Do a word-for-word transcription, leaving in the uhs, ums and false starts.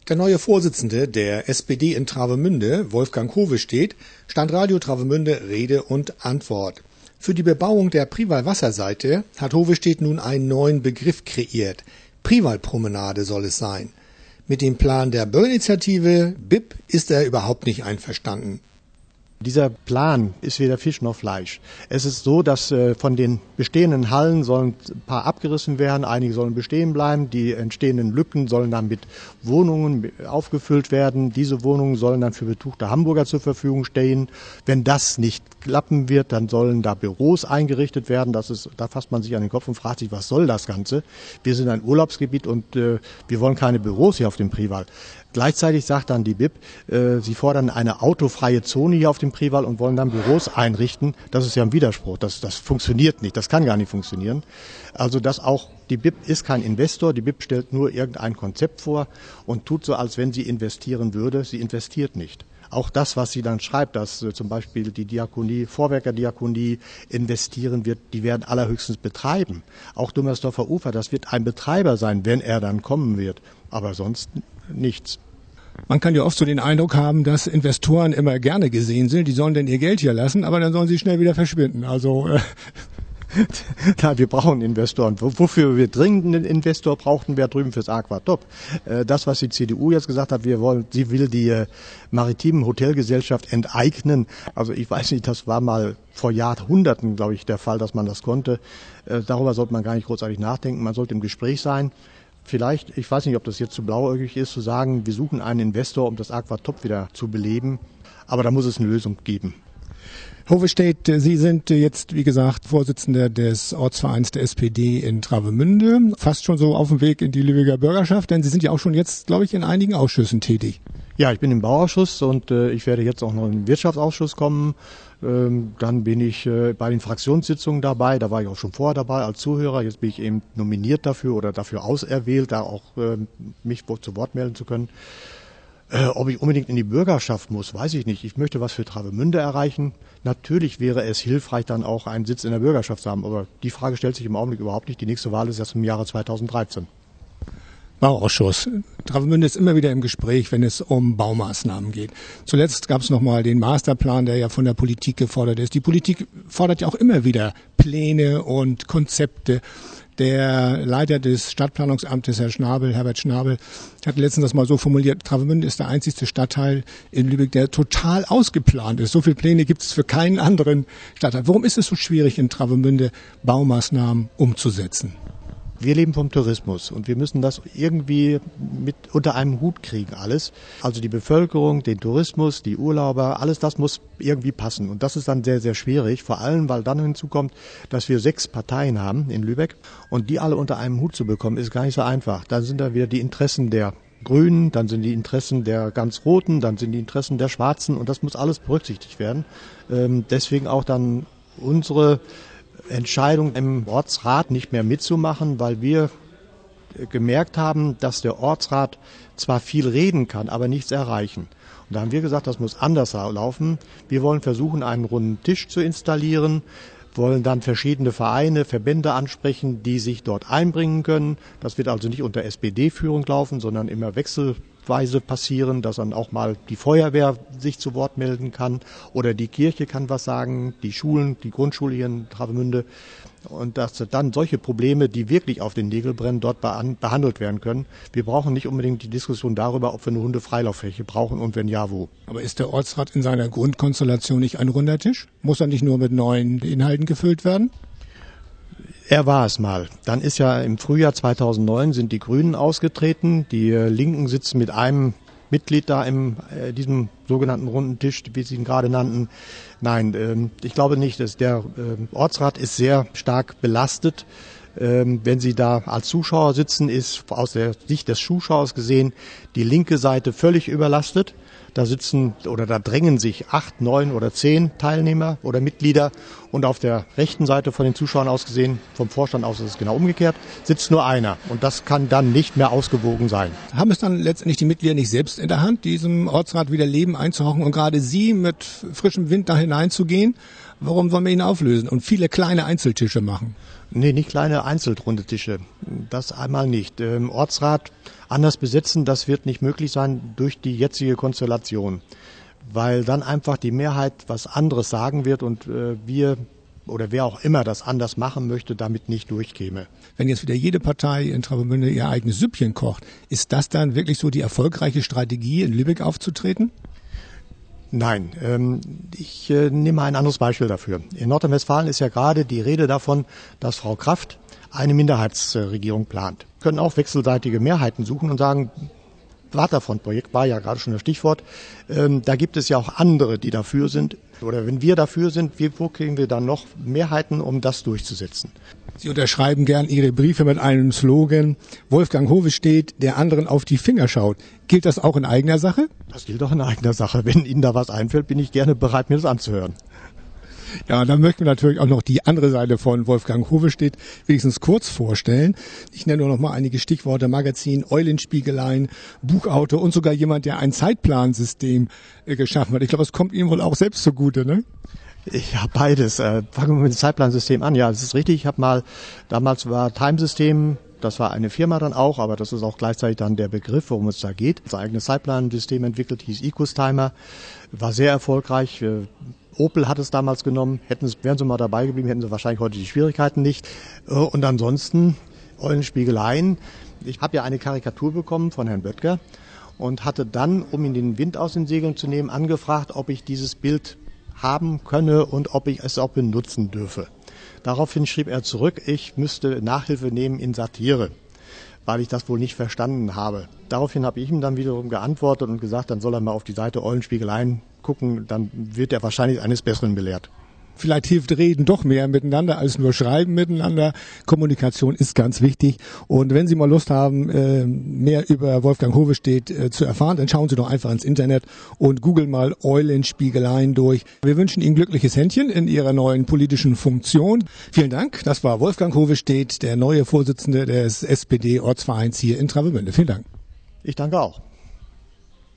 Der neue Vorsitzende der S P D in Travemünde, Wolfgang Hovestedt, stand Radio Travemünde Rede und Antwort. Für die Bebauung der Prival-Wasserseite hat Hovestedt nun einen neuen Begriff kreiert. Prival-Promenade soll es sein. Mit dem Plan der Bürgerinitiative B I P ist er überhaupt nicht einverstanden. Dieser Plan ist weder Fisch noch Fleisch. Es ist so, dass äh, von den bestehenden Hallen sollen ein paar abgerissen werden, einige sollen bestehen bleiben, die entstehenden Lücken sollen dann mit Wohnungen aufgefüllt werden. Diese Wohnungen sollen dann für betuchte Hamburger zur Verfügung stehen. Wenn das nicht klappen wird, dann sollen da Büros eingerichtet werden. Das ist, da fasst man sich an den Kopf und fragt sich, was soll das Ganze? Wir sind ein Urlaubsgebiet und äh, wir wollen keine Büros hier auf dem Prival. Gleichzeitig sagt dann die B I P, äh, sie fordern eine autofreie Zone hier auf dem Prival und wollen dann Büros einrichten. Das ist ja ein Widerspruch. Das, das funktioniert nicht. Das kann gar nicht funktionieren. Also das auch, die B I P ist kein Investor. Die B I P stellt nur irgendein Konzept vor und tut so, als wenn sie investieren würde. Sie investiert nicht. Auch das, was sie dann schreibt, dass äh, zum Beispiel die Diakonie, Vorwerkerdiakonie investieren wird, die werden allerhöchstens betreiben. Auch Dummersdorfer Ufer, das wird ein Betreiber sein, wenn er dann kommen wird. Aber sonst nichts. Man kann ja oft so den Eindruck haben, dass Investoren immer gerne gesehen sind. Die sollen denn ihr Geld hier lassen, aber dann sollen sie schnell wieder verschwinden. Also äh Nein, wir brauchen Investoren. Wofür wir dringend einen Investor brauchten, wäre drüben fürs Aquatop. Das, was die C D U jetzt gesagt hat, wir wollen, sie will die maritimen Hotelgesellschaft enteignen. Also ich weiß nicht, das war mal vor Jahrhunderten, glaube ich, der Fall, dass man das konnte. Darüber sollte man gar nicht großartig nachdenken. Man sollte im Gespräch sein. Vielleicht, ich weiß nicht, ob das jetzt zu blauäugig ist, zu sagen, wir suchen einen Investor, um das Aquatop wieder zu beleben. Aber da muss es eine Lösung geben. Hovestedt, Sie sind jetzt, wie gesagt, Vorsitzender des Ortsvereins der S P D in Travemünde, fast schon so auf dem Weg in die Lübecker Bürgerschaft, denn Sie sind ja auch schon jetzt, glaube ich, in einigen Ausschüssen tätig. Ja, ich bin im Bauausschuss und äh, ich werde jetzt auch noch in den Wirtschaftsausschuss kommen. Ähm, dann bin ich äh, bei den Fraktionssitzungen dabei, da war ich auch schon vorher dabei als Zuhörer. Jetzt bin ich eben nominiert dafür oder dafür auserwählt, da auch äh, mich zu Wort melden zu können. Äh, ob ich unbedingt in die Bürgerschaft muss, weiß ich nicht. Ich möchte was für Travemünde erreichen. Natürlich wäre es hilfreich, dann auch einen Sitz in der Bürgerschaft zu haben. Aber die Frage stellt sich im Augenblick überhaupt nicht. Die nächste Wahl ist erst im Jahre zweitausenddreizehn. Bauausschuss. Travemünde ist immer wieder im Gespräch, wenn es um Baumaßnahmen geht. Zuletzt gab es nochmal den Masterplan, der ja von der Politik gefordert ist. Die Politik fordert ja auch immer wieder Pläne und Konzepte. Der Leiter des Stadtplanungsamtes, Herr Schnabel, Herbert Schnabel, hat letztens das mal so formuliert, Travemünde ist der einzigste Stadtteil in Lübeck, der total ausgeplant ist. So viele Pläne gibt es für keinen anderen Stadtteil. Warum ist es so schwierig, in Travemünde Baumaßnahmen umzusetzen? Wir leben vom Tourismus und wir müssen das irgendwie mit unter einem Hut kriegen, alles. Also die Bevölkerung, den Tourismus, die Urlauber, alles das muss irgendwie passen. Und das ist dann sehr, sehr schwierig, vor allem, weil dann hinzukommt, dass wir sechs Parteien haben in Lübeck und die alle unter einem Hut zu bekommen, ist gar nicht so einfach. Dann sind da wieder die Interessen der Grünen, dann sind die Interessen der ganz Roten, dann sind die Interessen der Schwarzen und das muss alles berücksichtigt werden. Ähm, deswegen auch dann unsere Entscheidung im Ortsrat nicht mehr mitzumachen, weil wir gemerkt haben, dass der Ortsrat zwar viel reden kann, aber nichts erreichen. Und da haben wir gesagt, das muss anders laufen. Wir wollen versuchen, einen runden Tisch zu installieren, wollen dann verschiedene Vereine, Verbände ansprechen, die sich dort einbringen können. Das wird also nicht unter S P D-Führung laufen, sondern immer wechselweise passieren, dass dann auch mal die Feuerwehr sich zu Wort melden kann oder die Kirche kann was sagen, die Schulen, die Grundschule hier in Travemünde. Und dass dann solche Probleme, die wirklich auf den Nägeln brennen, dort behandelt werden können. Wir brauchen nicht unbedingt die Diskussion darüber, ob wir eine Hundefreilauffläche brauchen und wenn ja, wo. Aber ist der Ortsrat in seiner Grundkonstellation nicht ein runder Tisch? Muss er nicht nur mit neuen Inhalten gefüllt werden? Er war es mal. Dann ist ja im Frühjahr zweitausendneun sind die Grünen ausgetreten. Die Linken sitzen mit einem Mitglied da in äh, diesem sogenannten runden Tisch, wie Sie ihn gerade nannten. Nein, ähm, ich glaube nicht. Dass der äh, Ortsrat ist sehr stark belastet. Ähm, wenn Sie da als Zuschauer sitzen, ist aus der Sicht des Zuschauers gesehen die linke Seite völlig überlastet. Da sitzen oder da drängen sich acht, neun oder zehn Teilnehmer oder Mitglieder und auf der rechten Seite von den Zuschauern aus gesehen, vom Vorstand aus ist es genau umgekehrt, sitzt nur einer und das kann dann nicht mehr ausgewogen sein. Haben es dann letztendlich die Mitglieder nicht selbst in der Hand, diesem Ortsrat wieder Leben einzuhauchen und gerade Sie mit frischem Wind da hineinzugehen? Warum wollen wir ihn auflösen und viele kleine Einzeltische machen? Nee, nicht kleine einzelrunde Tische. Das einmal nicht. Ähm, Ortsrat anders besetzen, das wird nicht möglich sein durch die jetzige Konstellation. Weil dann einfach die Mehrheit was anderes sagen wird und äh, wir oder wer auch immer das anders machen möchte, damit nicht durchkäme. Wenn jetzt wieder jede Partei in Travemünde ihr eigenes Süppchen kocht, ist das dann wirklich so die erfolgreiche Strategie, in Lübeck aufzutreten? Nein, ähm, ich äh, nehme ein anderes Beispiel dafür. In Nordrhein-Westfalen ist ja gerade die Rede davon, dass Frau Kraft eine Minderheitsregierung plant. Wir können auch wechselseitige Mehrheiten suchen und sagen, Waterfront-Projekt war ja gerade schon das Stichwort. Ähm, da gibt es ja auch andere, die dafür sind. Oder wenn wir dafür sind, wie, wo kriegen wir dann noch Mehrheiten, um das durchzusetzen? Sie unterschreiben gern Ihre Briefe mit einem Slogan, Wolfgang Howe steht, der anderen auf die Finger schaut. Gilt das auch in eigener Sache? Das gilt auch in eigener Sache. Wenn Ihnen da was einfällt, bin ich gerne bereit, mir das anzuhören. Ja, dann möchten wir natürlich auch noch die andere Seite von Wolfgang Howe steht wenigstens kurz vorstellen. Ich nenne nur noch mal einige Stichworte: Magazin, Eulenspiegeleien, Buchautor und sogar jemand, der ein Zeitplansystem äh, geschaffen hat. Ich glaube, es kommt Ihnen wohl auch selbst zugute, ne? Ja, beides. Äh, fangen wir mit dem Zeitplansystem an. Ja, das ist richtig. Ich habe mal, damals war Timesystem, das war eine Firma dann auch, aber das ist auch gleichzeitig dann der Begriff, worum es da geht. Das eigene Zeitplansystem entwickelt, hieß Ecos-Timer, war sehr erfolgreich. Äh, Opel hat es damals genommen. Hätten es, wären sie mal dabei geblieben, hätten sie wahrscheinlich heute die Schwierigkeiten nicht. Äh, und ansonsten Eulenspiegeleien. Ich habe ja eine Karikatur bekommen von Herrn Böttger und hatte dann, um ihn den Wind aus den Segeln zu nehmen, angefragt, ob ich dieses Bild haben könne und ob ich es auch benutzen dürfe. Daraufhin schrieb er zurück, ich müsste Nachhilfe nehmen in Satire, weil ich das wohl nicht verstanden habe. Daraufhin habe ich ihm dann wiederum geantwortet und gesagt, dann soll er mal auf die Seite Eulenspiegeleien gucken, dann wird er wahrscheinlich eines Besseren belehrt. Vielleicht hilft Reden doch mehr miteinander als nur Schreiben miteinander. Kommunikation ist ganz wichtig. Und wenn Sie mal Lust haben, mehr über Wolfgang Howe steht zu erfahren, dann schauen Sie doch einfach ins Internet und googeln mal Eulenspiegeleien durch. Wir wünschen Ihnen glückliches Händchen in Ihrer neuen politischen Funktion. Vielen Dank. Das war Wolfgang Howe steht, der neue Vorsitzende des S P D-Ortsvereins hier in Travemünde. Vielen Dank. Ich danke auch.